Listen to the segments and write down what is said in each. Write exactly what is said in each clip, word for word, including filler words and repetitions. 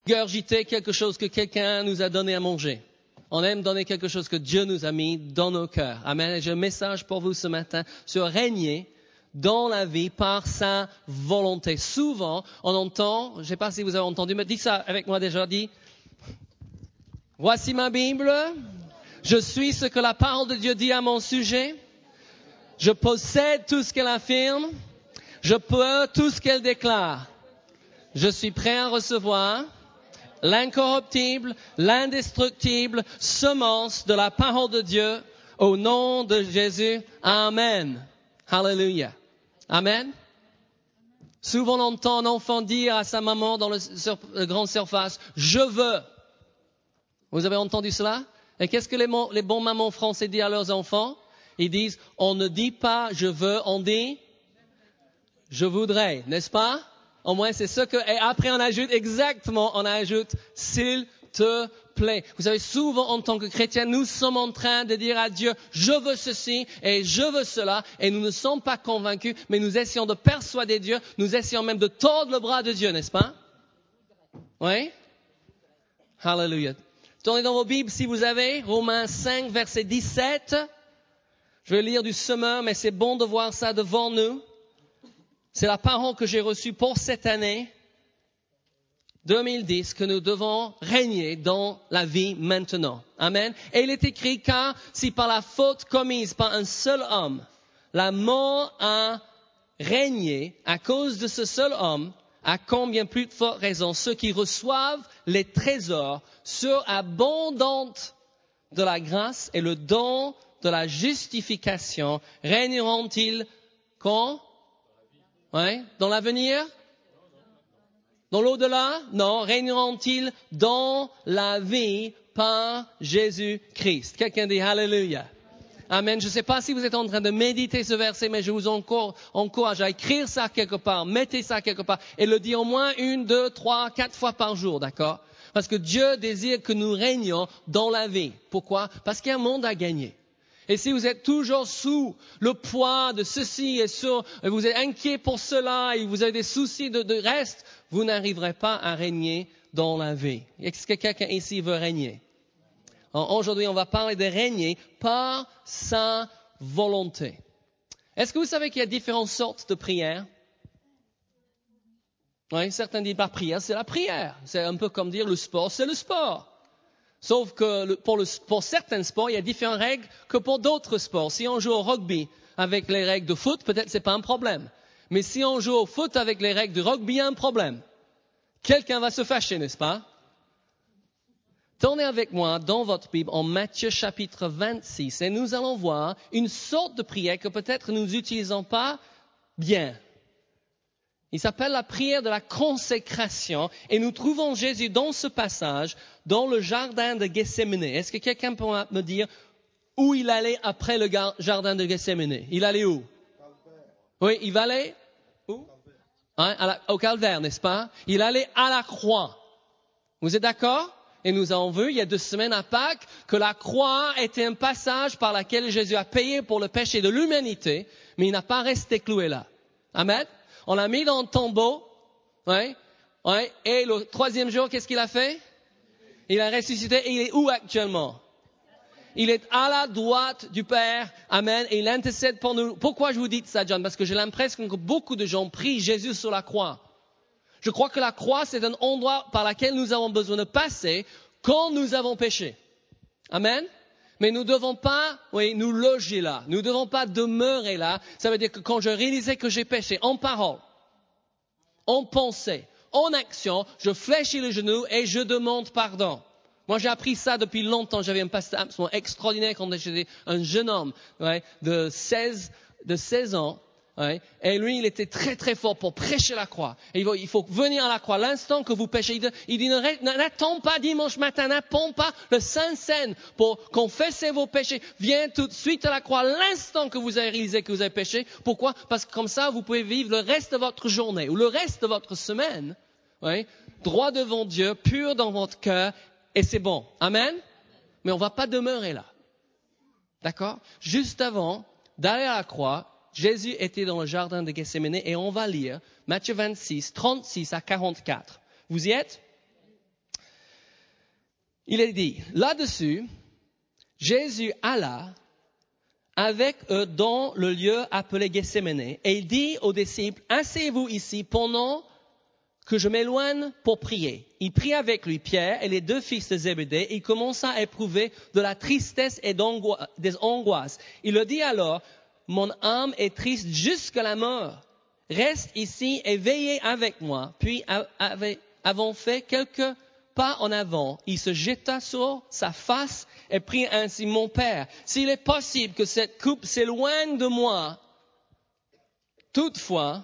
Gurgiter quelque chose que quelqu'un nous a donné à manger. On aime donner quelque chose que Dieu nous a mis dans nos cœurs. Amen. Et j'ai un message pour vous ce matin sur régner dans la vie par sa volonté. Souvent, on entend, je ne sais pas si vous avez entendu, mais dis ça avec moi déjà, dis, voici ma Bible, je suis ce que la parole de Dieu dit à mon sujet, je possède tout ce qu'elle affirme, je peux tout ce qu'elle déclare. Je suis prêt à recevoir l'incorruptible, l'indestructible semence de la parole de Dieu au nom de Jésus. Amen. Hallelujah. Amen. Souvent on entend un enfant dire à sa maman dans le, sur, le grande surface, je veux. Vous avez entendu cela? Et qu'est-ce que les, les bons mamans français disent à leurs enfants? Ils disent, on ne dit pas je veux, on dit je voudrais, n'est-ce pas? Au moins c'est ce que, et après on ajoute exactement, on ajoute s'il te plaît. Vous savez, souvent en tant que chrétiens, nous sommes en train de dire à Dieu, je veux ceci et je veux cela, et nous ne sommes pas convaincus, mais nous essayons de persuader Dieu, nous essayons même de tordre le bras de Dieu, n'est-ce pas? Oui? Hallelujah. Tournez dans vos Bibles si vous avez, Romains cinq, verset dix-sept. Je vais lire du semeur, mais c'est bon de voir ça devant nous. C'est la parole que j'ai reçue pour cette année deux mille dix, que nous devons régner dans la vie maintenant. Amen. Et il est écrit, car si par la faute commise par un seul homme, la mort a régné à cause de ce seul homme, à combien plus de forte raison ceux qui reçoivent les trésors surabondants de la grâce et le don de la justification régneront-ils quand? Ouais, dans l'avenir? Dans l'au-delà? Non, régneront-ils dans la vie par Jésus-Christ? Quelqu'un dit Alléluia. Amen. Je ne sais pas si vous êtes en train de méditer ce verset, mais je vous encourage à écrire ça quelque part, mettez ça quelque part, et le dire au moins une, deux, trois, quatre fois par jour, d'accord? Parce que Dieu désire que nous régnions dans la vie. Pourquoi? Parce qu'il y a un monde à gagner. Et si vous êtes toujours sous le poids de ceci et ça, et vous êtes inquiet pour cela, et vous avez des soucis de, de reste, vous n'arriverez pas à régner dans la vie. Est-ce que quelqu'un ici veut régner? Alors, aujourd'hui, on va parler de régner par sa volonté. Est-ce que vous savez qu'il y a différentes sortes de prières? Oui, certains disent par prière, c'est la prière. C'est un peu comme dire le sport, c'est le sport. Sauf que le, pour, le, pour certains sports, il y a différentes règles que pour d'autres sports. Si on joue au rugby avec les règles de foot, peut-être c'est pas un problème. Mais si on joue au foot avec les règles de rugby, il y a un problème. Quelqu'un va se fâcher, n'est-ce pas? Tournez avec moi dans votre Bible en Matthieu chapitre vingt-six et nous allons voir une sorte de prière que peut-être nous n'utilisons pas bien. Il s'appelle la prière de la consécration et nous trouvons Jésus dans ce passage dans le jardin de Gethsémane. Est-ce que quelqu'un peut me dire où il allait après le jardin de Gethsémane? Il allait où? Oui, il allait où? Hein, à la, au calvaire, n'est-ce pas? Il allait à la croix. Vous êtes d'accord? Et nous avons vu il y a deux semaines à Pâques que la croix était un passage par lequel Jésus a payé pour le péché de l'humanité, mais il n'a pas resté cloué là. Amen? On l'a mis dans le tombeau, ouais, ouais, et le troisième jour, qu'est-ce qu'il a fait? Il a ressuscité et il est où actuellement? Il est à la droite du Père, amen, et il intercède pour nous. Pourquoi je vous dis ça, John? Parce que j'ai l'impression que beaucoup de gens prient Jésus sur la croix. Je crois que la croix, c'est un endroit par lequel nous avons besoin de passer quand nous avons péché. Amen. Mais nous ne devons pas, oui, nous loger là. Nous ne devons pas demeurer là. Ça veut dire que quand je réalisais que j'ai péché en parole, en pensée, en action, je fléchis le genou et je demande pardon. Moi, j'ai appris ça depuis longtemps. J'avais un pasteur absolument extraordinaire quand j'étais un jeune homme, ouais, de seize, de seize ans. Ouais. Et lui, il était très très fort pour prêcher la croix. Et il faut venir à la croix. L'instant que vous péchez, il dit, n'attends pas dimanche matin, n'attends pas le Saint-Seine pour confesser vos péchés. Viens tout de suite à la croix l'instant que vous avez réalisé que vous avez péché. Pourquoi? Parce que comme ça, vous pouvez vivre le reste de votre journée ou le reste de votre semaine, ouais, droit devant Dieu, pur dans votre cœur, et c'est bon. Amen? Mais on ne va pas demeurer là. D'accord? Juste avant d'aller à la croix, Jésus était dans le jardin de Gethsémane et on va lire Matthieu vingt-six, trente-six à quarante-quatre. Vous y êtes? Il est dit, là-dessus, Jésus alla avec eux dans le lieu appelé Gethsémane et il dit aux disciples, asseyez-vous ici pendant que je m'éloigne pour prier. Il prit avec lui Pierre et les deux fils de Zébédée et il commença à éprouver de la tristesse et des angoisses. Il leur dit alors, mon âme est triste jusqu'à la mort. Reste ici et veillez avec moi. Puis, avons fait quelques pas en avant, il se jeta sur sa face et prit ainsi, mon Père, s'il est possible que cette coupe s'éloigne de moi, toutefois,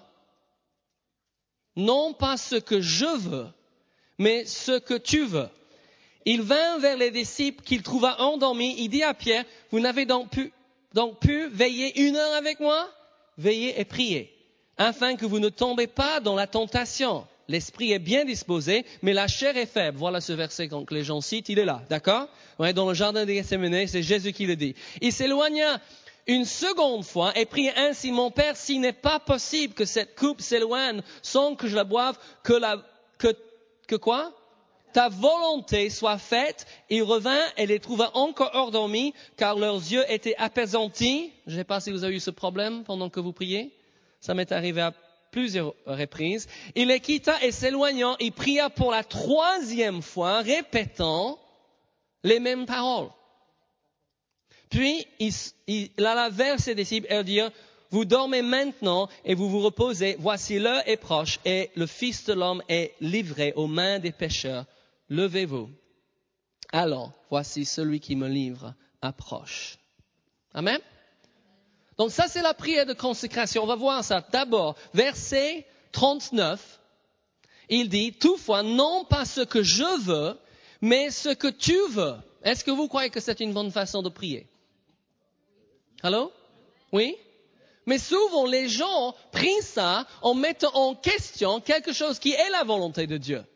non pas ce que je veux, mais ce que tu veux. Il vint vers les disciples qu'il trouva endormis. Il dit à Pierre, vous n'avez donc pu, donc pu veiller une heure avec moi? Veillez et priez, afin que vous ne tombez pas dans la tentation. L'esprit est bien disposé, mais la chair est faible. Voilà ce verset que les gens citent, il est là, d'accord? Ouais, dans le jardin de Gethsémane, c'est Jésus qui le dit. Il s'éloigna une seconde fois et prit ainsi, mon Père, s'il n'est pas possible que cette coupe s'éloigne sans que je la boive, que la, que, que quoi? Ta volonté soit faite. Il revint et les trouva encore endormis, car leurs yeux étaient appesantis. Je ne sais pas si vous avez eu ce problème pendant que vous priez. Ça m'est arrivé à plusieurs reprises. Il les quitta et s'éloignant, il pria pour la troisième fois, répétant les mêmes paroles. Puis, il, il alla vers ses disciples et leur dit, vous dormez maintenant et vous vous reposez. Voici l'heure est proche et le Fils de l'homme est livré aux mains des pécheurs. Levez-vous. Alors, voici celui qui me livre approche. Amen. Donc ça, c'est la prière de consécration. On va voir ça. D'abord, verset trente-neuf, il dit, toutefois, non pas ce que je veux, mais ce que tu veux. Est-ce que vous croyez que c'est une bonne façon de prier? Allô? Oui? Mais souvent, les gens prient ça en mettant en question quelque chose qui est la volonté de Dieu.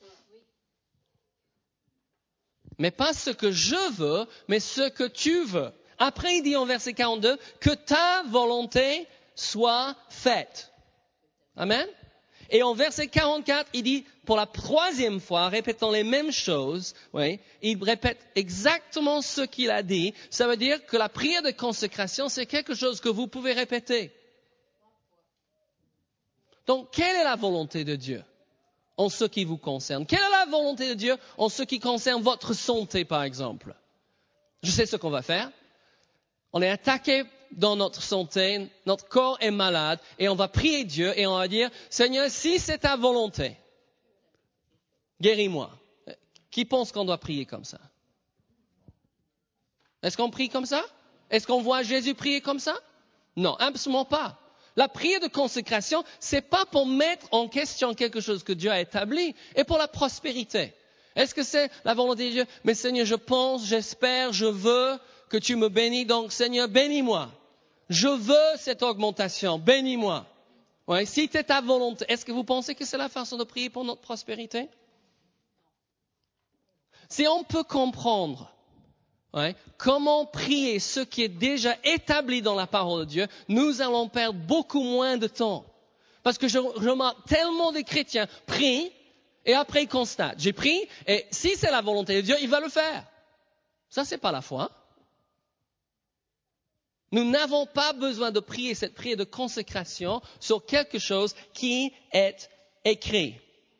Mais pas ce que je veux, mais ce que tu veux. Après, il dit en verset quarante-deux, que ta volonté soit faite. Amen. Et en verset quarante-quatre, il dit, pour la troisième fois, répétant les mêmes choses, oui, il répète exactement ce qu'il a dit. Ça veut dire que la prière de consécration, c'est quelque chose que vous pouvez répéter. Donc, quelle est la volonté de Dieu en ce qui vous concerne? Quelle est la volonté de Dieu en ce qui concerne votre santé, par exemple? Je sais ce qu'on va faire. On est attaqué dans notre santé, notre corps est malade, et on va prier Dieu et on va dire, Seigneur, si c'est ta volonté, guéris-moi. Qui pense qu'on doit prier comme ça? Est-ce qu'on prie comme ça? Est-ce qu'on voit Jésus prier comme ça? Non, absolument pas. La prière de consécration, c'est pas pour mettre en question quelque chose que Dieu a établi, et pour la prospérité. Est-ce que c'est la volonté de Dieu? Mais Seigneur, je pense, j'espère, je veux que tu me bénis, donc Seigneur, bénis-moi. Je veux cette augmentation, bénis-moi. Ouais, si c'est ta volonté, est-ce que vous pensez que c'est la façon de prier pour notre prospérité? Si on peut comprendre ouais, comment prier ce qui est déjà établi dans la parole de Dieu, nous allons perdre beaucoup moins de temps. Parce que je remarque tellement de chrétiens prient et après ils constatent. J'ai prié et si c'est la volonté de Dieu, il va le faire. Ça, c'est pas la foi. Nous n'avons pas besoin de prier cette prière de consécration sur quelque chose qui est écrit.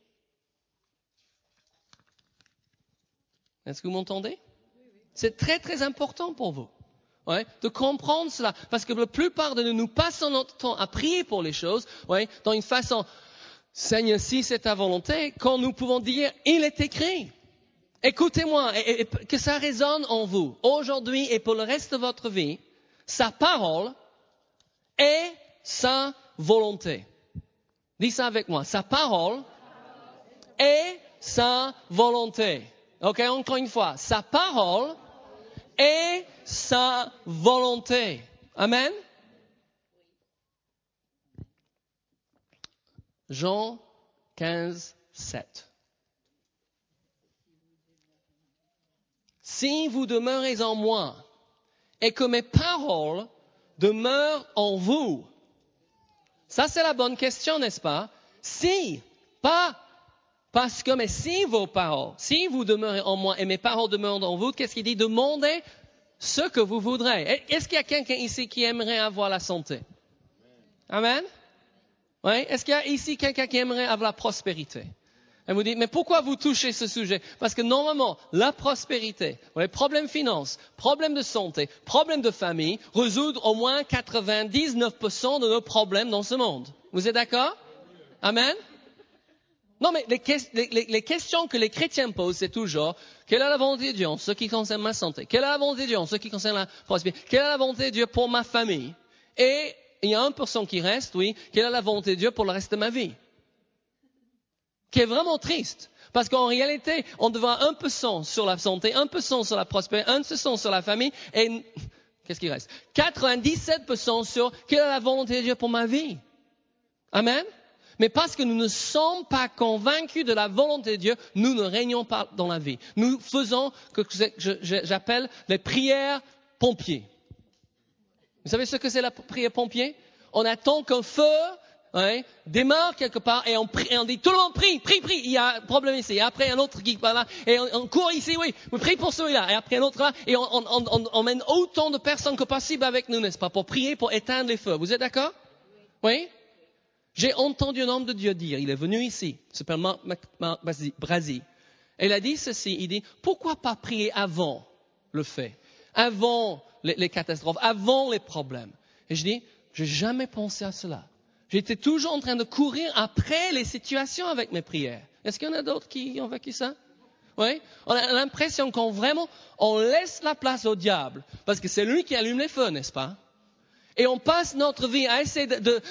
Est-ce que vous m'entendez? C'est très très important pour vous ouais, de comprendre cela. Parce que la plupart de nous, nous passons notre temps à prier pour les choses ouais, dans une façon, Seigneur, si c'est ta volonté, quand nous pouvons dire, il est écrit. Écoutez-moi, et, et, que ça résonne en vous, aujourd'hui et pour le reste de votre vie, sa parole est sa volonté. Dis ça avec moi. Sa parole est sa volonté. Ok, encore une fois. Sa parole est sa volonté. Amen. Jean quinze, sept. Si vous demeurez en moi, et que mes paroles demeurent en vous. Ça, c'est la bonne question, n'est-ce pas? Si, pas Parce que, mais si vos paroles, si vous demeurez en moi et mes paroles demeurent en vous, qu'est-ce qu'il dit? Demandez ce que vous voudrez. Est-ce qu'il y a quelqu'un ici qui aimerait avoir la santé? Amen? Oui? Est-ce qu'il y a ici quelqu'un qui aimerait avoir la prospérité? Elle vous dit, mais pourquoi vous touchez ce sujet? Parce que normalement, la prospérité, les problèmes finances, problèmes de santé, problèmes de famille, résoudent au moins quatre-vingt-dix-neuf pour cent de nos problèmes dans ce monde. Vous êtes d'accord? Amen? Non, mais les, les, les questions que les chrétiens posent, c'est toujours, quelle est la volonté de Dieu en ce qui concerne ma santé? Quelle est la volonté de Dieu en ce qui concerne la prospérité? Quelle est la volonté de Dieu pour ma famille? Et il y a un pour cent qui reste, oui, quelle est la volonté de Dieu pour le reste de ma vie? Qui est vraiment triste. Parce qu'en réalité, on devrait un pour cent sur la santé, un pour cent sur la prospérité, un pour cent sur la famille, et qu'est-ce qui reste? quatre-vingt-dix-sept pour cent sur quelle est la volonté de Dieu pour ma vie? Amen? Mais parce que nous ne sommes pas convaincus de la volonté de Dieu, nous ne régnons pas dans la vie. Nous faisons ce que j'appelle les prières pompiers. Vous savez ce que c'est la prière pompier? On attend qu'un feu hein, démarre quelque part et on, prie, et on dit tout le monde prie, prie, prie. Il y a un problème ici. Et après un autre qui va là et on, on court ici, oui, on prie pour celui-là. Et après un autre là et on, on, on, on mène autant de personnes que possible avec nous, n'est-ce pas, pour prier, pour éteindre les feux. Vous êtes d'accord? Oui? J'ai entendu un homme de Dieu dire, il est venu ici, il s'appelle Marc Brasi. Et il a dit ceci, il dit, pourquoi pas prier avant le fait, avant les, les catastrophes, avant les problèmes? Et je dis, j'ai jamais pensé à cela. J'étais toujours en train de courir après les situations avec mes prières. Est-ce qu'il y en a d'autres qui ont vécu ça? Oui? On a l'impression qu'on vraiment, on laisse la place au diable, parce que c'est lui qui allume les feux, n'est-ce pas? Et on passe notre vie à essayer de... de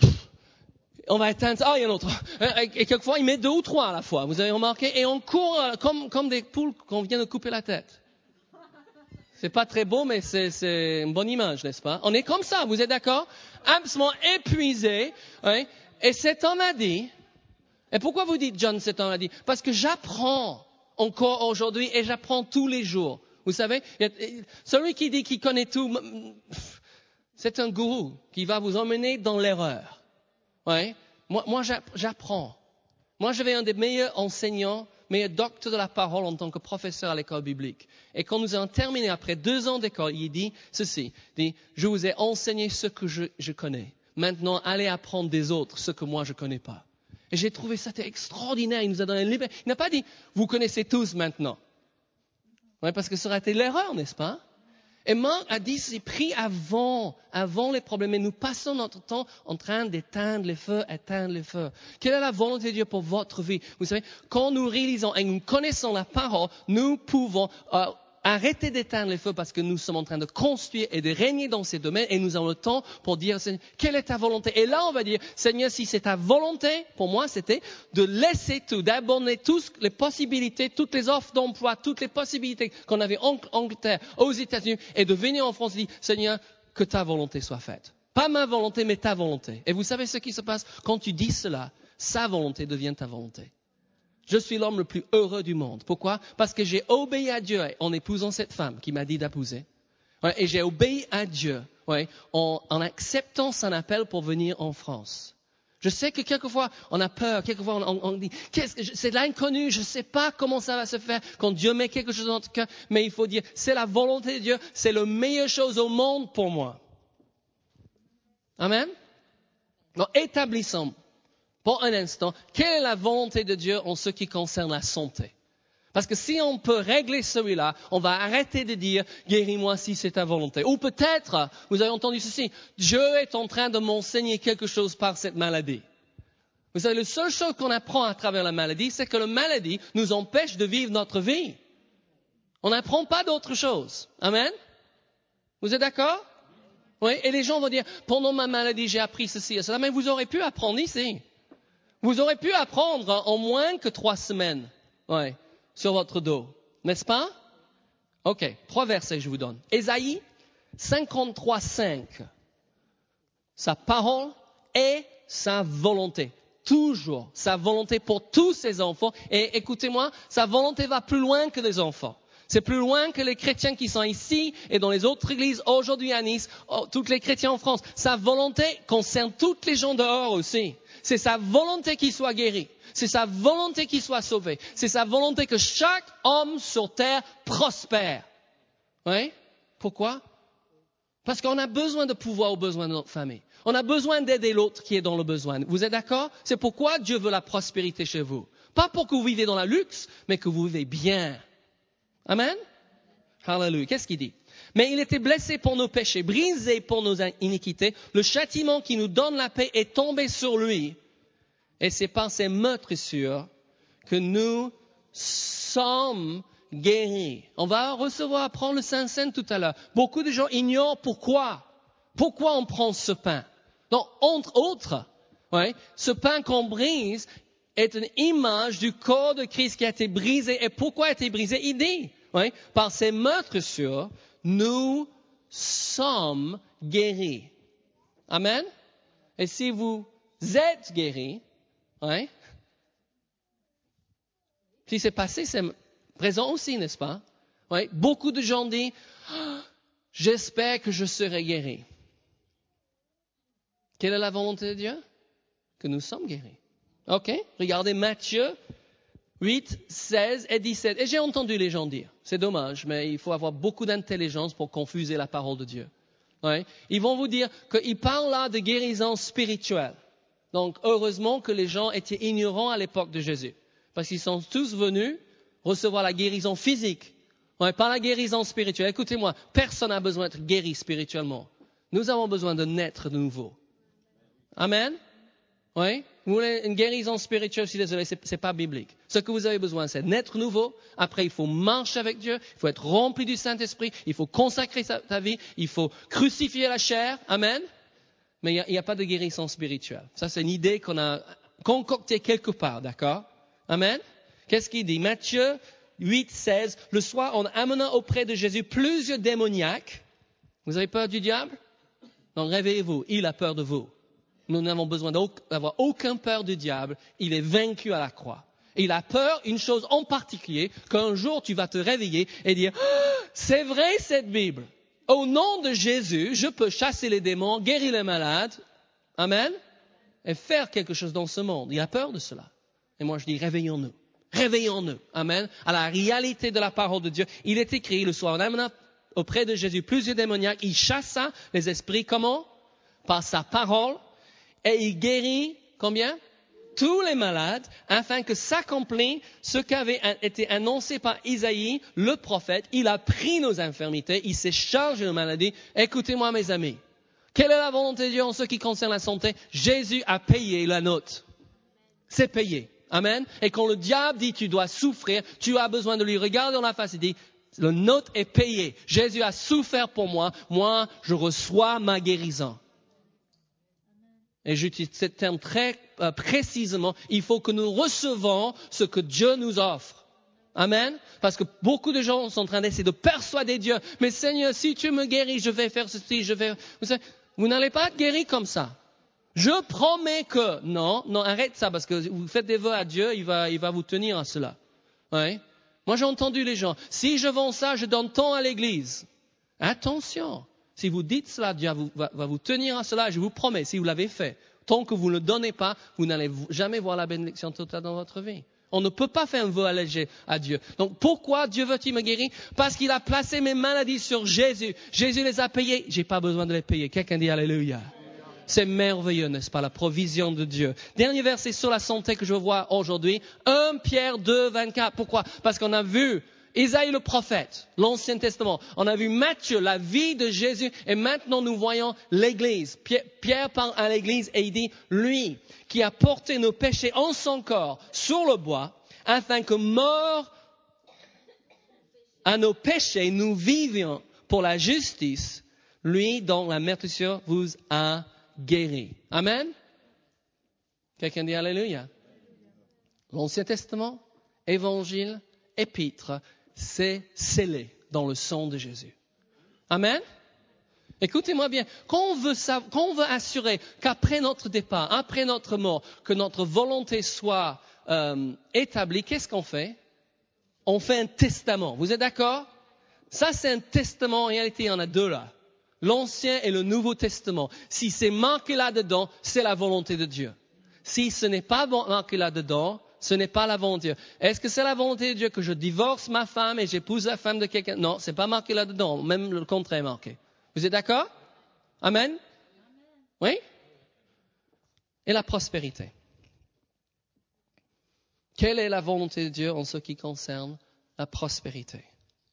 on va éteindre, ah, il y a un autre. Et quelquefois, il met deux ou trois à la fois. Vous avez remarqué? Et on court comme, comme des poules qu'on vient de couper la tête. C'est pas très beau, mais c'est, c'est une bonne image, n'est-ce pas? On est comme ça, vous êtes d'accord? Absolument épuisé. Hein? Et cet homme a dit, et pourquoi vous dites, John, cet homme a dit? Parce que j'apprends encore aujourd'hui et j'apprends tous les jours. Vous savez, celui qui dit qu'il connaît tout, c'est un gourou qui va vous emmener dans l'erreur. Ouais. Moi, moi, j'apprends. Moi, j'avais un des meilleurs enseignants, meilleurs docteurs de la parole en tant que professeur à l'école biblique. Et quand nous avons terminé après deux ans d'école, il dit ceci, il dit, je vous ai enseigné ce que je, je connais. Maintenant, allez apprendre des autres ce que moi je connais pas. Et j'ai trouvé ça extraordinaire. Il nous a donné une liberté. Il n'a pas dit, vous connaissez tous maintenant. Ouais, parce que ça aurait été l'erreur, n'est-ce pas? Et Marc a dit, c'est pris avant, avant les problèmes. Et nous passons notre temps en train d'éteindre les feux, éteindre les feux. Quelle est la volonté de Dieu pour votre vie? Vous savez, quand nous réalisons et nous connaissons la parole, nous pouvons euh, arrêter d'éteindre les feux parce que nous sommes en train de construire et de régner dans ces domaines et nous avons le temps pour dire, Seigneur, quelle est ta volonté? Et là, on va dire, Seigneur, si c'est ta volonté, pour moi, c'était de laisser tout, d'abandonner toutes les possibilités, toutes les offres d'emploi, toutes les possibilités qu'on avait en Angleterre, aux États-Unis, et de venir en France et dire, Seigneur, que ta volonté soit faite. Pas ma volonté, mais ta volonté. Et vous savez ce qui se passe? Quand tu dis cela, sa volonté devient ta volonté. Je suis l'homme le plus heureux du monde. Pourquoi? Parce que j'ai obéi à Dieu en épousant cette femme qui m'a dit d'épouser. Ouais, et j'ai obéi à Dieu ouais, en, en acceptant son appel pour venir en France. Je sais que quelquefois on a peur, quelquefois on, on, on dit qu'est-ce que je, c'est de l'inconnu, je ne sais pas comment ça va se faire quand Dieu met quelque chose dans notre cœur, mais il faut dire c'est la volonté de Dieu, c'est la meilleure chose au monde pour moi. Amen. Donc établissons pour un instant, quelle est la volonté de Dieu en ce qui concerne la santé? Parce que si on peut régler celui-là, on va arrêter de dire « guéris-moi si c'est ta volonté ». Ou peut-être, vous avez entendu ceci, Dieu est en train de m'enseigner quelque chose par cette maladie. Vous savez, la seule chose qu'on apprend à travers la maladie, c'est que la maladie nous empêche de vivre notre vie. On n'apprend pas d'autre chose. Amen? Vous êtes d'accord? Oui, et les gens vont dire « pendant ma maladie, j'ai appris ceci et cela ». Mais vous aurez pu apprendre ici. Vous aurez pu apprendre en moins que trois semaines ouais, sur votre dos, n'est-ce pas? Ok, trois versets je vous donne. Ésaïe cinquante-trois, cinq. Sa parole est sa volonté. Toujours sa volonté pour tous ses enfants. Et écoutez-moi, sa volonté va plus loin que les enfants. C'est plus loin que les chrétiens qui sont ici et dans les autres églises aujourd'hui à Nice, tous les chrétiens en France. Sa volonté concerne toutes les gens dehors aussi. C'est sa volonté qu'ils soient guéris. C'est sa volonté qu'il soit sauvé. C'est sa volonté que chaque homme sur terre prospère. Oui? Pourquoi? Parce qu'on a besoin de pouvoir aux besoins de notre famille. On a besoin d'aider l'autre qui est dans le besoin. Vous êtes d'accord? C'est pourquoi Dieu veut la prospérité chez vous. Pas pour que vous viviez dans la luxe, mais que vous vivez bien. Amen? Hallelujah. Qu'est-ce qu'il dit? Mais il était blessé pour nos péchés, brisé pour nos iniquités. Le châtiment qui nous donne la paix est tombé sur lui. Et c'est par ses meurtrissures que nous sommes guéris. On va recevoir, prendre le Saint-Seine tout à l'heure. Beaucoup de gens ignorent pourquoi. Pourquoi on prend ce pain? Donc, entre autres, ouais, ce pain qu'on brise est une image du corps de Christ qui a été brisé. Et pourquoi a été brisé? Il dit, ouais, par ses meurtrissures, nous sommes guéris. Amen? Et si vous êtes guéris, ouais, si c'est passé, c'est présent aussi, n'est-ce pas? Ouais, beaucoup de gens disent, oh, j'espère que je serai guéri. Quelle est la volonté de Dieu? Que nous sommes guéris. Ok? Regardez Matthieu huit, seize et dix-sept. Et j'ai entendu les gens dire, c'est dommage, mais il faut avoir beaucoup d'intelligence pour confuser la parole de Dieu. Ouais. Ils vont vous dire qu'ils parlent là de guérison spirituelle. Donc, heureusement que les gens étaient ignorants à l'époque de Jésus. Parce qu'ils sont tous venus recevoir la guérison physique. Ouais, pas la guérison spirituelle. Écoutez-moi, personne n'a besoin d'être guéri spirituellement. Nous avons besoin de naître de nouveau. Amen? Oui? Vous voulez une guérison spirituelle, je suis désolé, c'est, c'est pas biblique. Ce que vous avez besoin, c'est naître nouveau. Après, il faut marcher avec Dieu. Il faut être rempli du Saint-Esprit. Il faut consacrer sa, ta vie. Il faut crucifier la chair. Amen? Mais il n'y a, a pas de guérison spirituelle. Ça, c'est une idée qu'on a concoctée quelque part, d'accord? Amen? Qu'est-ce qu'il dit? Matthieu huit, seize. Le soir, on amena auprès de Jésus plusieurs démoniaques. Vous avez peur du diable? Donc, réveillez-vous. Il a peur de vous. Nous n'avons besoin d'avoir aucune peur du diable. Il est vaincu à la croix. Il a peur, une chose en particulier, qu'un jour tu vas te réveiller et dire, oh, c'est vrai cette Bible. Au nom de Jésus, je peux chasser les démons, guérir les malades. Amen. Et faire quelque chose dans ce monde. Il a peur de cela. Et moi je dis, réveillons-nous. Réveillons-nous. Amen. À la réalité de la parole de Dieu. Il est écrit le soir, on amena auprès de Jésus plusieurs démoniaques. Il chassa les esprits. Comment? Par sa parole. Et il guérit, combien? Tous les malades, afin que s'accomplisse ce qu'avait été annoncé par Isaïe, le prophète. Il a pris nos infirmités, il s'est chargé de nos maladies. Écoutez-moi, mes amis. Quelle est la volonté de Dieu en ce qui concerne la santé? Jésus a payé la note. C'est payé. Amen. Et quand le diable dit tu dois souffrir, tu as besoin de lui regarder dans la face et dit, la note est payée. Jésus a souffert pour moi. Moi, je reçois ma guérison. Et j'utilise ce terme très euh, précisément, il faut que nous recevons ce que Dieu nous offre. Amen. Parce que beaucoup de gens sont en train d'essayer de persuader Dieu. Mais Seigneur, si tu me guéris, je vais faire ceci, je vais... Vous savez, vous n'allez pas être guéri comme ça. Je promets que... Non, non, arrête ça, parce que vous faites des vœux à Dieu, il va, il va vous tenir à cela. Ouais. Moi, j'ai entendu les gens, si je vends ça, je donne tant à l'église. Attention. Si vous dites cela, Dieu va, va vous tenir à cela, je vous promets, si vous l'avez fait. Tant que vous ne le donnez pas, vous n'allez jamais voir la bénédiction totale dans votre vie. On ne peut pas faire un vœu allégé à Dieu. Donc pourquoi Dieu veut-il me guérir? Parce qu'il a placé mes maladies sur Jésus. Jésus les a payées. J'ai pas besoin de les payer. Quelqu'un dit Alléluia. C'est merveilleux, n'est-ce pas, la provision de Dieu. Dernier verset sur la santé que je vois aujourd'hui. premier Pierre deux, vingt-quatre. Pourquoi? Parce qu'on a vu Isaïe le prophète, l'Ancien Testament. On a vu Matthieu, la vie de Jésus. Et maintenant, nous voyons l'Église. Pierre, Pierre parle à l'Église et il dit, lui qui a porté nos péchés en son corps sur le bois, afin que mort à nos péchés, nous vivions pour la justice, lui dont la meurtrissure vous a guéri. Amen. Quelqu'un dit Alléluia. L'Ancien Testament, Évangile, Épître, c'est scellé dans le sang de Jésus. Amen. Écoutez-moi bien, quand on veut, savoir, quand on veut assurer qu'après notre départ, après notre mort, que notre volonté soit euh, établie, qu'est-ce qu'on fait? On fait un testament. Vous êtes d'accord? Ça, c'est un testament. En réalité, il y en a deux là. L'Ancien et le Nouveau Testament. Si c'est marqué là-dedans, c'est la volonté de Dieu. Si ce n'est pas marqué là-dedans, ce n'est pas la volonté de Dieu. Est-ce que c'est la volonté de Dieu que je divorce ma femme et j'épouse la femme de quelqu'un? Non, c'est pas marqué là-dedans. Même le contraire est marqué. Vous êtes d'accord? Amen? Oui? Et la prospérité. Quelle est la volonté de Dieu en ce qui concerne la prospérité?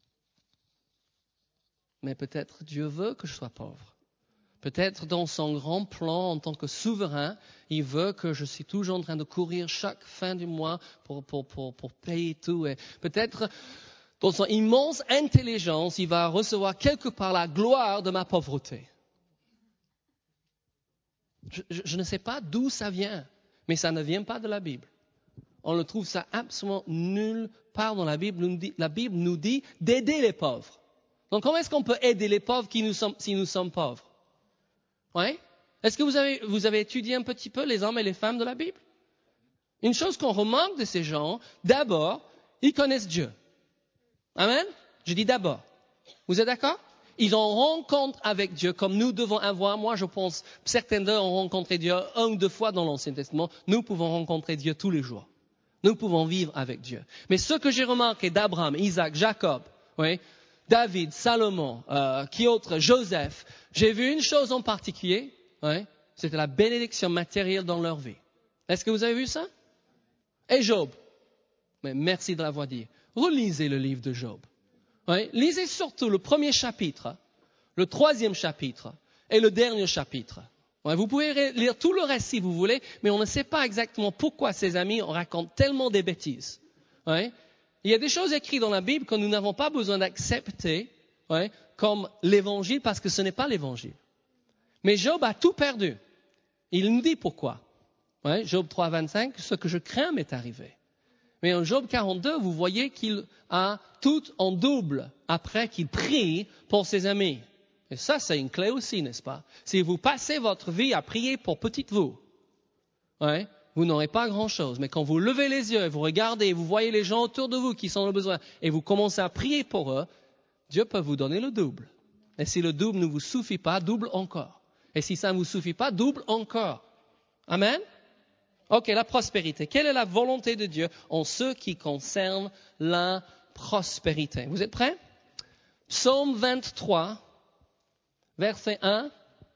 Mais peut-être Dieu veut que je sois pauvre. Peut-être dans son grand plan en tant que souverain, il veut que je suis toujours en train de courir chaque fin du mois pour, pour, pour, pour payer tout. Et peut-être dans son immense intelligence, il va recevoir quelque part la gloire de ma pauvreté. Je, je, je ne sais pas d'où ça vient, mais ça ne vient pas de la Bible. On le trouve ça absolument nulle part dans la Bible. La Bible nous dit d'aider les pauvres. Donc comment est-ce qu'on peut aider les pauvres qui nous sommes, si nous sommes pauvres? Oui? Est-ce que vous avez, vous avez étudié un petit peu les hommes et les femmes de la Bible? Une chose qu'on remarque de ces gens, d'abord, ils connaissent Dieu. Amen? Je dis d'abord. Vous êtes d'accord? Ils ont rencontre avec Dieu comme nous devons avoir. Moi, je pense, certains d'eux ont rencontré Dieu un ou deux fois dans l'Ancien Testament. Nous pouvons rencontrer Dieu tous les jours. Nous pouvons vivre avec Dieu. Mais ce que j'ai remarqué d'Abraham, Isaac, Jacob, oui, David, Salomon, euh, qui autre, Joseph, j'ai vu une chose en particulier, oui, c'était la bénédiction matérielle dans leur vie. Est-ce que vous avez vu ça? Et Job, mais merci de l'avoir dit. Relisez le livre de Job. Oui, lisez surtout le premier chapitre, le troisième chapitre et le dernier chapitre. Oui, vous pouvez lire tout le reste si vous voulez, mais on ne sait pas exactement pourquoi ces amis racontent tellement des bêtises. Oui. Il y a des choses écrites dans la Bible que nous n'avons pas besoin d'accepter, ouais, comme l'évangile, parce que ce n'est pas l'évangile. Mais Job a tout perdu. Il nous dit pourquoi. Ouais, Job trois, vingt-cinq, ce que je crains m'est arrivé. Mais en Job quarante-deux, vous voyez qu'il a tout en double après qu'il prie pour ses amis. Et ça, c'est une clé aussi, n'est-ce pas? Si vous passez votre vie à prier pour petite vous, ouais, vous n'aurez pas grand-chose. Mais quand vous levez les yeux et vous regardez et vous voyez les gens autour de vous qui sont dans le besoin et vous commencez à prier pour eux, Dieu peut vous donner le double. Et si le double ne vous suffit pas, double encore. Et si ça ne vous suffit pas, double encore. Amen? Ok, la prospérité. Quelle est la volonté de Dieu en ce qui concerne la prospérité? Vous êtes prêts? Psaume vingt-trois, verset un.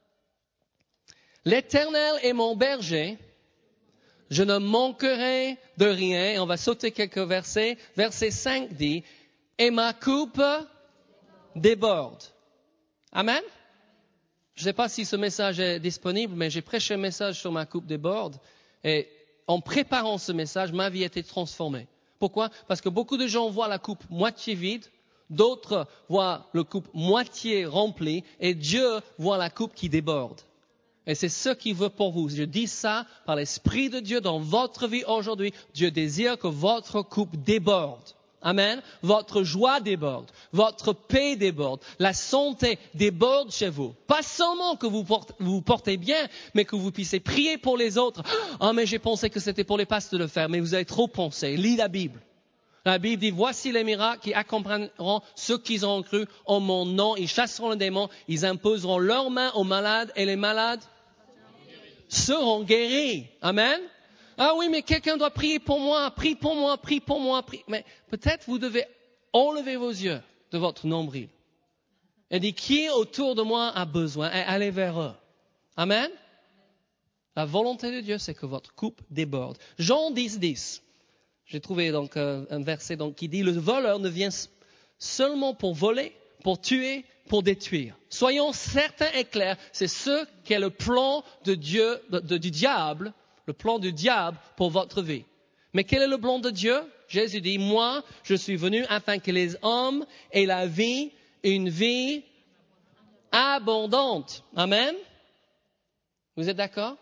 L'Éternel est mon berger. Je ne manquerai de rien. Et on va sauter quelques versets. Verset cinq dit, et ma coupe déborde. Amen? Je ne sais pas si ce message est disponible, mais j'ai prêché un message sur ma coupe déborde. Et en préparant ce message, ma vie a été transformée. Pourquoi? Parce que beaucoup de gens voient la coupe moitié vide, d'autres voient la coupe moitié remplie, et Dieu voit la coupe qui déborde. Et c'est ce qu'il veut pour vous. Je dis ça par l'Esprit de Dieu dans votre vie aujourd'hui. Dieu désire que votre coupe déborde. Amen. Votre joie déborde. Votre paix déborde. La santé déborde chez vous. Pas seulement que vous portez, vous portez bien, mais que vous puissiez prier pour les autres. Ah, oh, mais j'ai pensé que c'était pour les pasteurs de le faire. Mais vous avez trop pensé. Lis la Bible. La Bible dit, voici les miracles qui accompagneront ceux qui ont cru en mon nom. Ils chasseront les démons. Ils imposeront leurs mains aux malades et les malades seront guéris. Amen. Ah oui, mais quelqu'un doit prier pour moi, prie pour moi, prie pour moi, prie. Mais peut-être vous devez enlever vos yeux de votre nombril. Et dire, qui autour de moi a besoin? Et allez vers eux. Amen. La volonté de Dieu, c'est que votre coupe déborde. Jean dix, dix. J'ai trouvé donc un, un verset donc, qui dit, le voleur ne vient seulement pour voler, pour tuer, pour détruire. Soyons certains et clairs, c'est ce qu'est le plan de Dieu, de, de, du diable, le plan du diable pour votre vie. Mais quel est le plan de Dieu? Jésus dit, moi, je suis venu afin que les hommes aient la vie, une vie abondante. Amen? Vous êtes d'accord?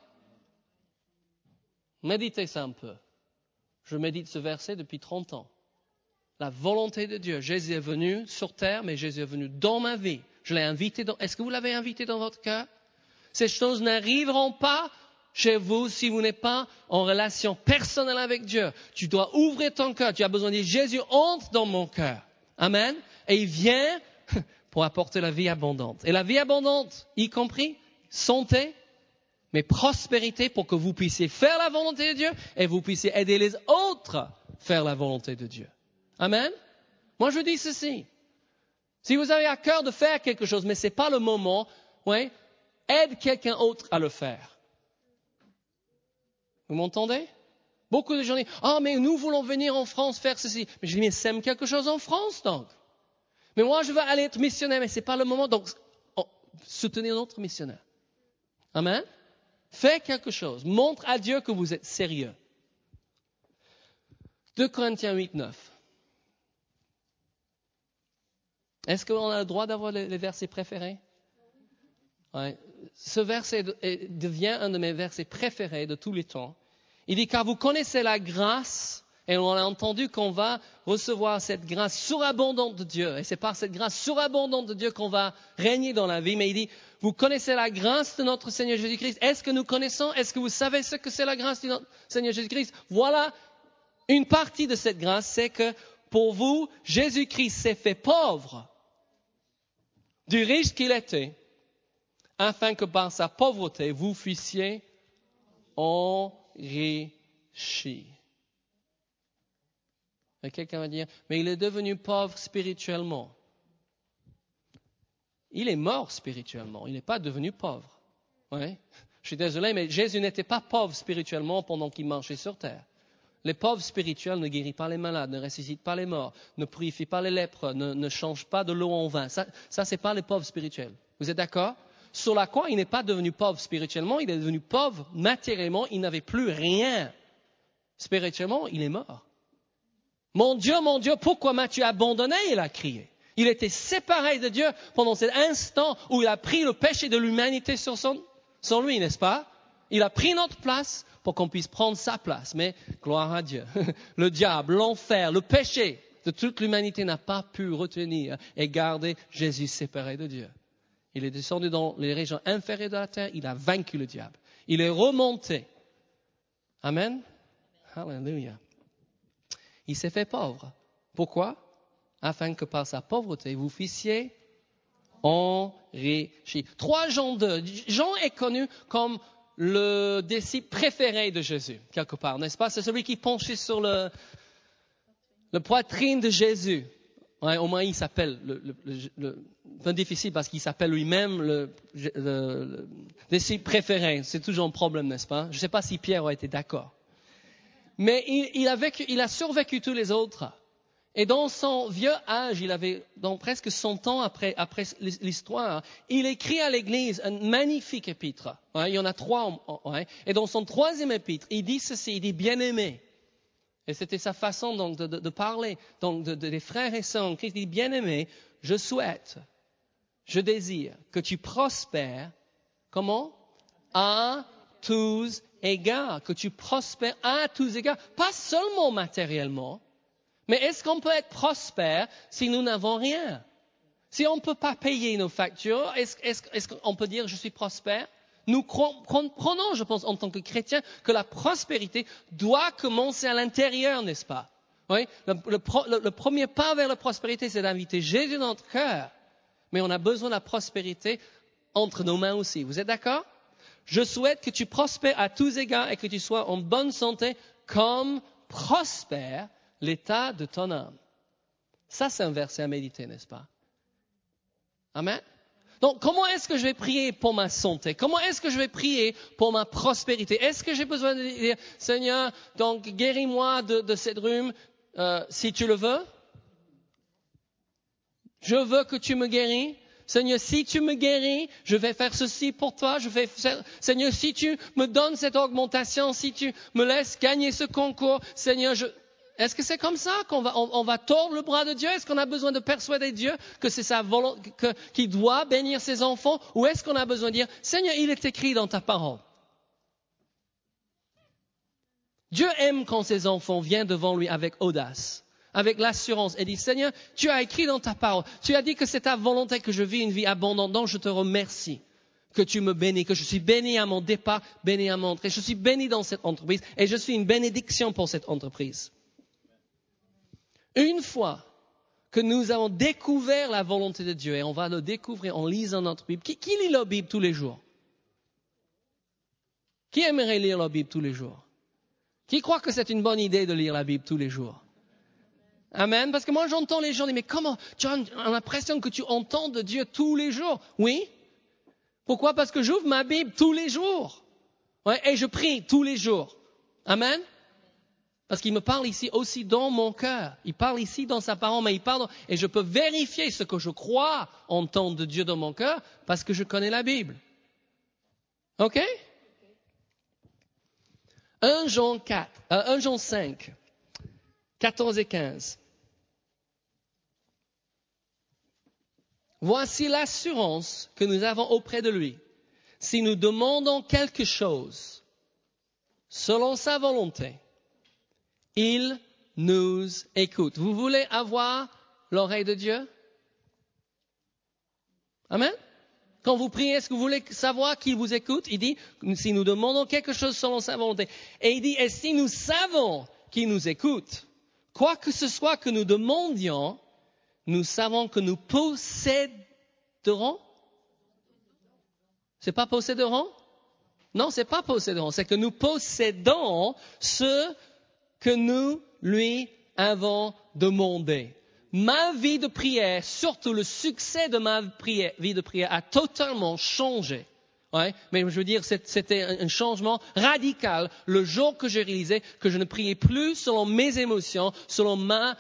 Méditez ça un peu. Je médite ce verset depuis trente ans. La volonté de Dieu. Jésus est venu sur terre, mais Jésus est venu dans ma vie. Je l'ai invité dans... Est-ce que vous l'avez invité dans votre cœur? Ces choses n'arriveront pas chez vous si vous n'êtes pas en relation personnelle avec Dieu. Tu dois ouvrir ton cœur. Tu as besoin de dire, Jésus entre dans mon cœur. Amen. Et il vient pour apporter la vie abondante. Et la vie abondante, y compris santé, mais prospérité pour que vous puissiez faire la volonté de Dieu et vous puissiez aider les autres à faire la volonté de Dieu. Amen. Moi, je dis ceci. Si vous avez à cœur de faire quelque chose, mais ce n'est pas le moment, ouais, aide quelqu'un d'autre à le faire. Vous m'entendez? Beaucoup de gens disent, ah, oh, mais nous voulons venir en France faire ceci. Mais je dis, mais sème quelque chose en France, donc. Mais moi, je veux aller être missionnaire, mais ce n'est pas le moment, donc oh, soutenez notre missionnaire. Amen. Fais quelque chose. Montre à Dieu que vous êtes sérieux. deux Corinthiens huit, neuf. Est-ce qu'on a le droit d'avoir les, les versets préférés? Ouais. Ce verset devient un de mes versets préférés de tous les temps. Il dit, car vous connaissez la grâce, et on a entendu qu'on va recevoir cette grâce surabondante de Dieu. Et c'est par cette grâce surabondante de Dieu qu'on va régner dans la vie. Mais il dit, vous connaissez la grâce de notre Seigneur Jésus-Christ. Est-ce que nous connaissons? Est-ce que vous savez ce que c'est la grâce de notre Seigneur Jésus-Christ? Voilà une partie de cette grâce, c'est que pour vous, Jésus-Christ s'est fait pauvre du riche qu'il était, afin que par sa pauvreté, vous fussiez enrichis. Et quelqu'un va dire, mais il est devenu pauvre spirituellement. Il est mort spirituellement, il n'est pas devenu pauvre. Ouais. Je suis désolé, mais Jésus n'était pas pauvre spirituellement pendant qu'il marchait sur terre. Les pauvres spirituels ne guérissent pas les malades, ne ressuscitent pas les morts, ne purifient pas les lèpres, ne, ne changent pas de l'eau en vin. Ça, ça c'est pas les pauvres spirituels. Vous êtes d'accord? Sur la croix, il n'est pas devenu pauvre spirituellement, il est devenu pauvre matériellement, il n'avait plus rien. Spirituellement, il est mort. Mon Dieu, mon Dieu, pourquoi m'as-tu abandonné? Il a crié. Il était séparé de Dieu pendant cet instant où il a pris le péché de l'humanité sur, son, sur lui, n'est-ce pas? Il a pris notre place pour qu'on puisse prendre sa place. Mais gloire à Dieu. Le diable, l'enfer, le péché de toute l'humanité n'a pas pu retenir et garder Jésus séparé de Dieu. Il est descendu dans les régions inférieures de la terre. Il a vaincu le diable. Il est remonté. Amen. Alléluia. Il s'est fait pauvre. Pourquoi? Afin que par sa pauvreté, vous fussiez enrichis. trois Jean deux. Jean est connu comme le disciple préféré de Jésus, quelque part, n'est-ce pas? C'est celui qui penchait sur le, le poitrine de Jésus. Ouais, au moins, il s'appelle, le, le, le, le, c'est difficile parce qu'il s'appelle lui-même le, le, le disciple préféré. C'est toujours un problème, n'est-ce pas? Je ne sais pas si Pierre aurait été d'accord. Mais il, il, a vécu, il a survécu tous les autres. Et dans son vieux âge, il avait, dans presque cent ans après, après l'histoire, il écrit à l'Église un magnifique épître. Ouais, il y en a trois. Ouais, et dans son troisième épître, il dit ceci, il dit bien-aimé. Et c'était sa façon donc, de, de, de parler donc, de, de, des frères et sœurs en Christ. Il dit bien-aimé, je souhaite, je désire que tu prospères, comment? À tous égards, que tu prospères à tous égards, pas seulement matériellement. Mais est-ce qu'on peut être prospère si nous n'avons rien? Si on ne peut pas payer nos factures, est-ce, est-ce, est-ce qu'on peut dire je suis prospère? Nous comprenons, je pense, en tant que chrétiens, que la prospérité doit commencer à l'intérieur, n'est-ce pas? Oui? Le, le, le, le premier pas vers la prospérité, c'est d'inviter Jésus dans notre cœur. Mais on a besoin de la prospérité entre nos mains aussi. Vous êtes d'accord? Je souhaite que tu prospères à tous égards et que tu sois en bonne santé comme prospère l'état de ton âme. Ça, c'est un verset à méditer, n'est-ce pas? Amen. Donc, comment est-ce que je vais prier pour ma santé? Comment est-ce que je vais prier pour ma prospérité? Est-ce que j'ai besoin de dire, Seigneur, donc guéris-moi de, de cette rhume, euh, si tu le veux? Je veux que tu me guéris. Seigneur, si tu me guéris, je vais faire ceci pour toi. Je vais faire... Seigneur, si tu me donnes cette augmentation, si tu me laisses gagner ce concours, Seigneur, je... Est-ce que c'est comme ça qu'on va, on, on va tordre le bras de Dieu? Est-ce qu'on a besoin de persuader Dieu que c'est sa volonté, que, qu'il doit bénir ses enfants? Ou est-ce qu'on a besoin de dire, Seigneur, il est écrit dans ta parole. Dieu aime quand ses enfants viennent devant lui avec audace, avec l'assurance et disent, Seigneur, tu as écrit dans ta parole, tu as dit que c'est ta volonté que je vis une vie abondante, donc je te remercie que tu me bénis, que je suis béni à mon départ, béni à mon entrée, je suis béni dans cette entreprise et je suis une bénédiction pour cette entreprise. Une fois que nous avons découvert la volonté de Dieu, et on va le découvrir en lisant notre Bible, qui, qui lit la Bible tous les jours? Qui aimerait lire la Bible tous les jours? Qui croit que c'est une bonne idée de lire la Bible tous les jours? Amen. Parce que moi, j'entends les gens dire, mais comment? Tu as l'impression que tu entends de Dieu tous les jours. Oui. Pourquoi? Parce que j'ouvre ma Bible tous les jours. Ouais, et je prie tous les jours. Amen. Parce qu'il me parle ici aussi dans mon cœur. Il parle ici dans sa parole, mais il parle, dans... et je peux vérifier ce que je crois entendre de Dieu dans mon cœur parce que je connais la Bible. OK? un Jean quatre, euh, un Jean cinq, quatorze et quinze. Voici l'assurance que nous avons auprès de lui. Si nous demandons quelque chose selon sa volonté, il nous écoute. Vous voulez avoir l'oreille de Dieu? Amen? Quand vous priez, est-ce que vous voulez savoir qu'il vous écoute? Il dit, si nous demandons quelque chose selon sa volonté. Et il dit, et si nous savons qu'il nous écoute, quoi que ce soit que nous demandions, nous savons que nous posséderons. C'est pas posséderons? Non, c'est pas posséderons. C'est que nous possédons ce que nous lui avons demandé. Ma vie de prière, surtout le succès de ma prière, vie de prière a totalement changé. Ouais, mais je veux dire, c'était un changement radical le jour que j'ai réalisé que je ne priais plus selon mes émotions, selon ma,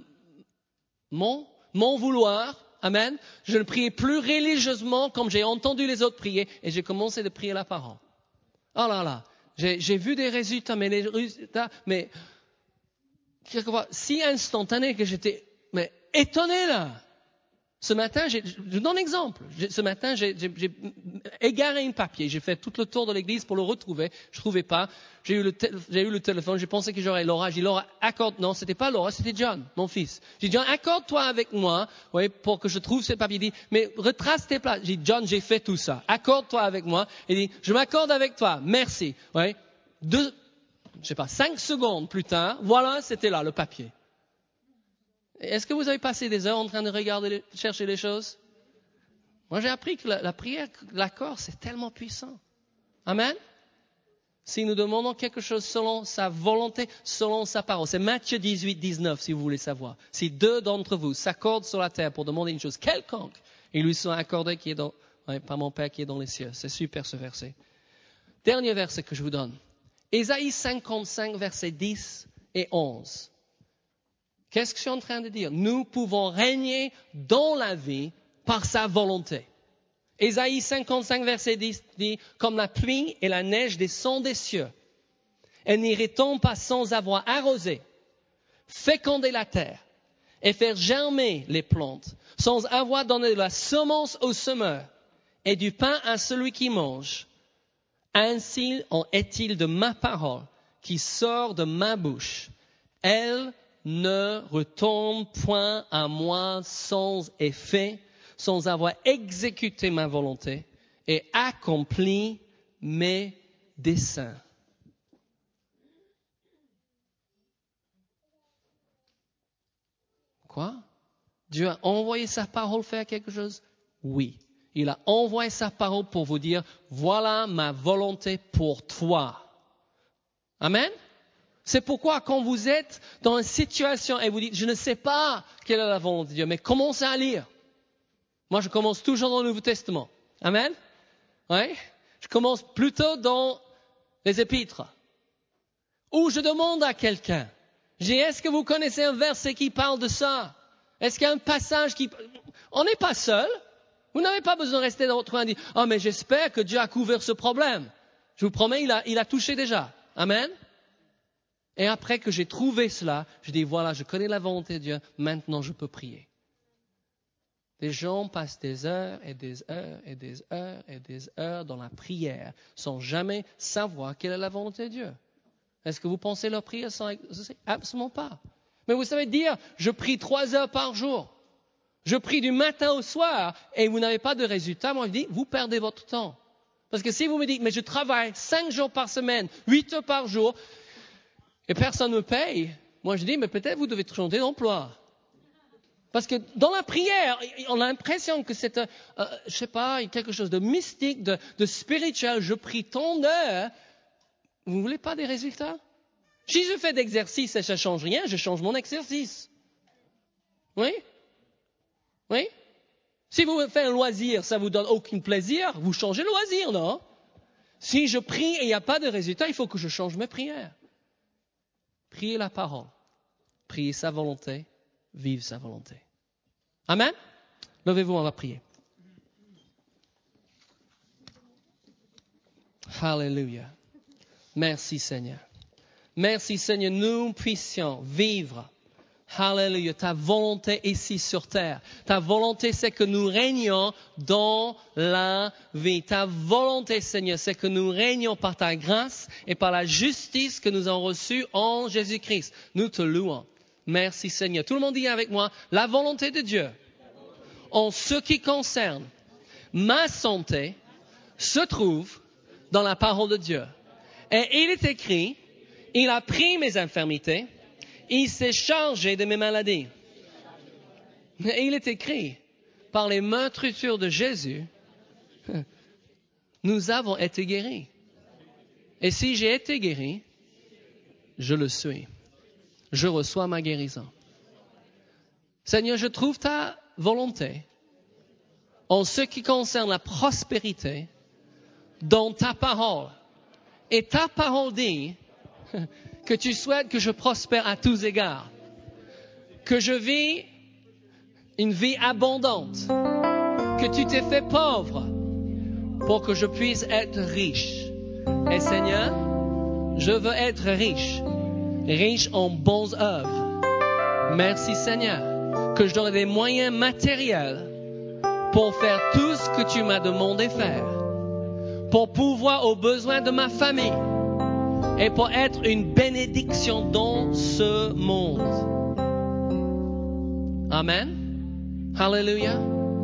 mon, mon vouloir. Amen. Je ne priais plus religieusement comme j'ai entendu les autres prier et j'ai commencé de prier la parole. Oh là là, j'ai, j'ai vu des résultats, mais les résultats, mais quelquefois si instantanés que j'étais mais étonné là. Ce matin, j'ai, je vous donne un exemple. Ce matin, j'ai, j'ai, j'ai égaré un papier. J'ai fait tout le tour de l'église pour le retrouver. Je ne trouvais pas. J'ai eu, le te, j'ai eu le téléphone. J'ai pensé que j'aurais Laura. J'ai dit, Laura, accorde. Non, c'était pas Laura, c'était John, mon fils. J'ai dit, John, accorde-toi avec moi, oui, pour que je trouve ce papier. Il dit, mais retrace tes places. J'ai dit, John, j'ai fait tout ça. Accorde-toi avec moi. Il dit, je m'accorde avec toi. Merci. Oui. Deux, je sais pas, cinq secondes plus tard, voilà, c'était là, le papier. Est-ce que vous avez passé des heures en train de regarder, de chercher les choses? Moi, j'ai appris que la, la prière, l'accord, c'est tellement puissant. Amen. Si nous demandons quelque chose selon sa volonté, selon sa parole. C'est Matthieu dix-huit, dix-neuf, si vous voulez savoir. Si deux d'entre vous s'accordent sur la terre pour demander une chose quelconque, ils lui sont accordés qui est dans, ouais, par mon Père qui est dans les cieux. C'est super ce verset. Dernier verset que je vous donne. Ésaïe cinquante-cinq, versets dix et onze. Qu'est-ce que je suis en train de dire? Nous pouvons régner dans la vie par sa volonté. Ésaïe cinquante-cinq, verset dix dit, comme la pluie et la neige descendent des cieux, elles n'iraient-elles pas sans avoir arrosé, fécondé la terre et faire germer les plantes, sans avoir donné de la semence au semeur et du pain à celui qui mange. Ainsi en est-il de ma parole qui sort de ma bouche. Elle ne retombe point à moi sans effet, sans avoir exécuté ma volonté et accompli mes desseins. Quoi? Dieu a envoyé sa parole faire quelque chose? Oui. Il a envoyé sa parole pour vous dire, voilà ma volonté pour toi. Amen? C'est pourquoi quand vous êtes dans une situation et vous dites, je ne sais pas quelle est la volonté de Dieu, mais commencez à lire. Moi, je commence toujours dans le Nouveau Testament. Amen? Ouais? Je commence plutôt dans les épîtres. Où je demande à quelqu'un, je dis, est-ce que vous connaissez un verset qui parle de ça? Est-ce qu'il y a un passage qui... On n'est pas seul. Vous n'avez pas besoin de rester dans votre coin et dire, oh, mais j'espère que Dieu a couvert ce problème. Je vous promets, il a, il a touché déjà. Amen? Et après que j'ai trouvé cela, je dis, voilà, je connais la volonté de Dieu, maintenant je peux prier. Les gens passent des heures et des heures et des heures et des heures dans la prière sans jamais savoir quelle est la volonté de Dieu. Est-ce que vous pensez leur prière sans... Absolument pas. Mais vous savez dire, je prie trois heures par jour. Je prie du matin au soir et vous n'avez pas de résultat. Moi, je dis, vous perdez votre temps. Parce que si vous me dites, mais je travaille cinq jours par semaine, huit heures par jour, et personne ne me paye, moi je dis, mais peut-être vous devez changer d'emploi. Parce que dans la prière, on a l'impression que c'est, euh, je sais pas, quelque chose de mystique, de, de spirituel. Je prie tant d'heures, Vous ne voulez pas des résultats? Si je fais d'exercice et ça ne change rien, je change mon exercice. Oui? Oui? Si vous faites un loisir, ça ne vous donne aucun plaisir, vous changez le loisir, non? Si je prie et il n'y a pas de résultat, il faut que je change mes prières. Priez la parole. Priez sa volonté. Vive sa volonté. Amen? Levez-vous, on va prier. Alléluia. Merci Seigneur. Merci Seigneur, nous puissions vivre. Alléluia, ta volonté ici sur terre. Ta volonté, c'est que nous régnions dans la vie. Ta volonté, Seigneur, c'est que nous régnions par ta grâce et par la justice que nous avons reçue en Jésus-Christ. Nous te louons. Merci Seigneur. Tout le monde dit avec moi, la volonté de Dieu, en ce qui concerne ma santé, se trouve dans la parole de Dieu. Et il est écrit, il a pris mes infirmités, il s'est chargé de mes maladies. Et il est écrit, par les meurtrissures de Jésus, nous avons été guéris. Et si j'ai été guéri, je le suis. Je reçois ma guérison. Seigneur, je trouve ta volonté en ce qui concerne la prospérité dans ta parole. Et ta parole dit que tu souhaites que je prospère à tous égards, que je vis une vie abondante, que tu t'es fait pauvre pour que je puisse être riche. Et Seigneur, je veux être riche, riche en bonnes œuvres. Merci Seigneur, que je donne des moyens matériels pour faire tout ce que tu m'as demandé de faire, pour pouvoir aux besoins de ma famille et pour être une bénédiction dans ce monde. Amen. Alléluia.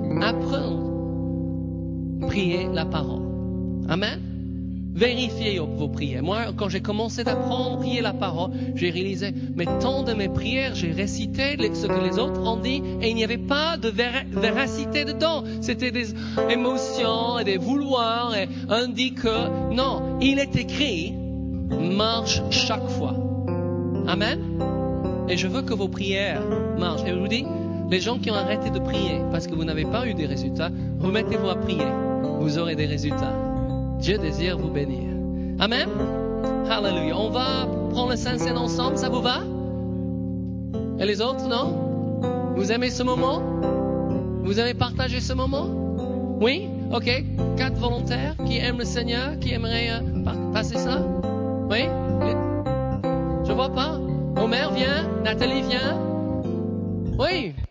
Apprenez à prier la parole. Amen. Vérifiez vos prières. Moi, quand j'ai commencé d'apprendre à prier la parole, j'ai réalisé, mais tant de mes prières, j'ai récité ce que les autres ont dit et il n'y avait pas de véra- véracité dedans. C'était des émotions et des vouloirs et on dit que, non, il est écrit, marche chaque fois. Amen. Et je veux que vos prières marchent. Et je vous dis, les gens qui ont arrêté de prier parce que vous n'avez pas eu des résultats, remettez-vous à prier. Vous aurez des résultats. Dieu désire vous bénir. Amen. Alléluia. On va prendre le Saint-Seine ensemble, ça vous va? Et les autres, non? Vous aimez ce moment? Vous aimez partager ce moment? Oui? Ok. Quatre volontaires qui aiment le Seigneur, qui aimeraient euh, par- passer ça? Oui? Je vois pas. Omer vient. Nathalie vient. Oui.